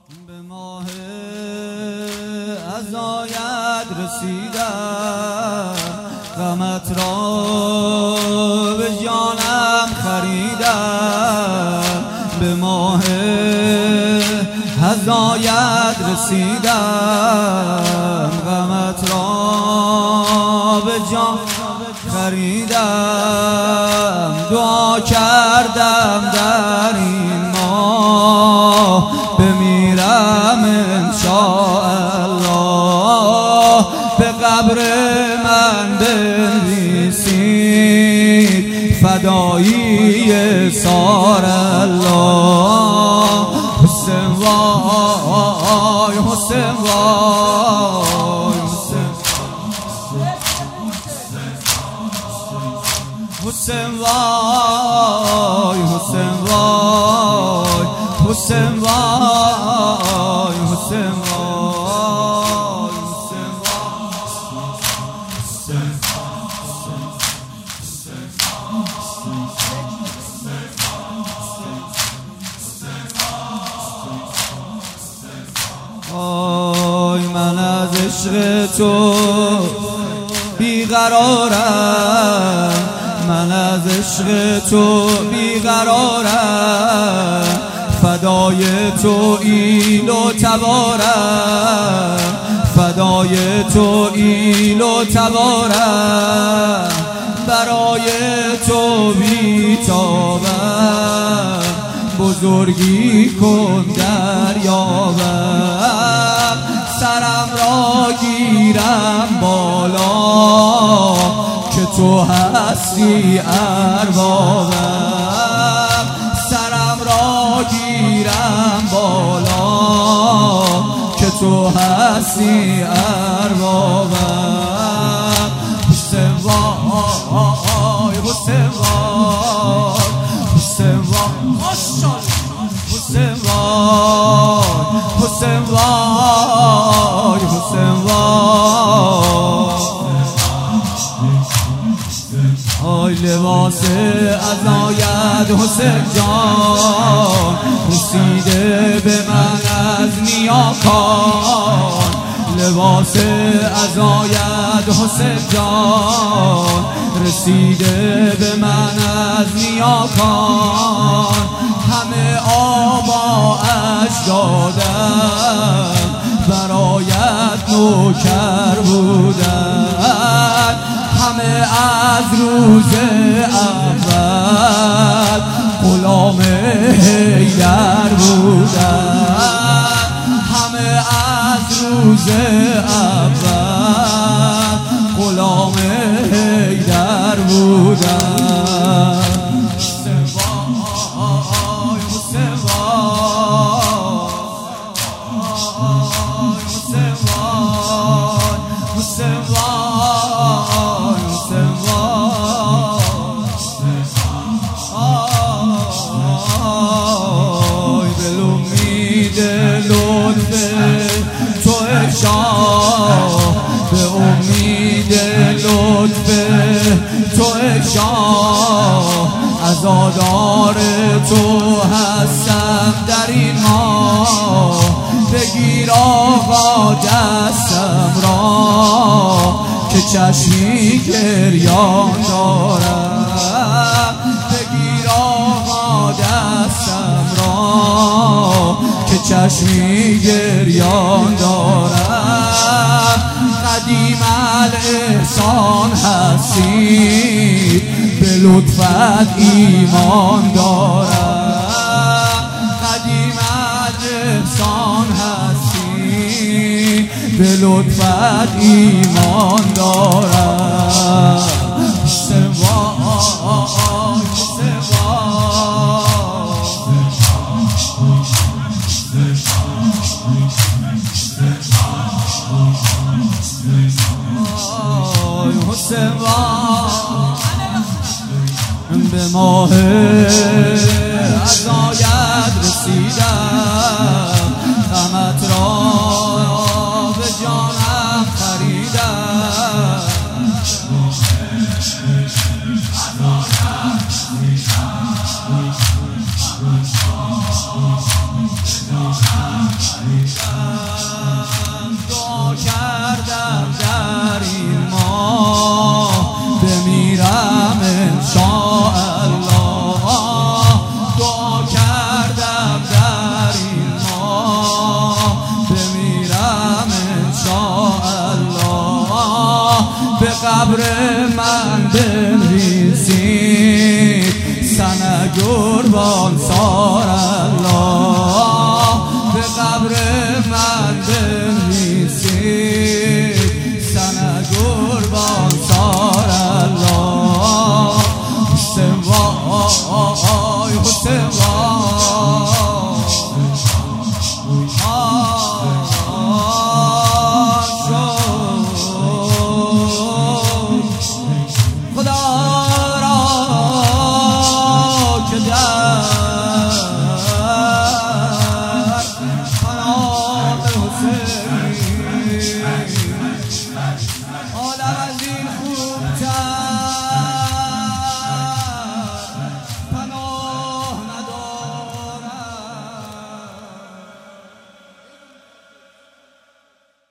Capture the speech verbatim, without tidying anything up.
به ماه عزایت رسیدم، غمت را به جانم خریدم. به ماه عزایت رسیدم، غمت را به جان خریدم. دعا کردم در این ماه بمیرم انشاءالله. به قبر من بنویسید فدایی سار الله. حسین وای حسین وای حسین وای حسین وای حسین وای حسین وای. من از عشق تو بیقرارم، من از عشق تو بیقرارم. فدای تو ایل و تبارم، فدای تو ایل و تبارم. برای تو بیتابم، بزرگی کن دریابم. سرم را گیرم بالا که تو هستی اربابم. سرم را گیرم بالا که تو هستی اربابم. حسین وای حسین وای حسین وای حسین وای حسین وای حسین وای. آی لباس عزایت حسین جان رسیده به من از نیاکان. لباس عزایت حسین جان رسیده به من از نیاکان. همه آبا اجدادم برایت نوکر بودن. همه از روز اول غلام حیدر بودن. همه از روز اول غلام حیدر بودن. حسین وای حسین وای حسین وای حسین وای حسین وای. دل امید لطف تو شاه، به امید لطف تو شاه. عزادار تو هستم در این ماه. بگیر آقا دستم را که چشمی گریان دارم. بگیر آقا دستم را که چشمی گریان دارم. قدیم الاحسان هستی، به لطفت ایمان دارم. قدیم الاحسان هستی، به لطفت ایمان دارم. حسین وای حسین وای حسین وای. به ماه عزایت رسیدم، غمت را به جانم خریدم. عزایت قبر من بنویسید سنه قربان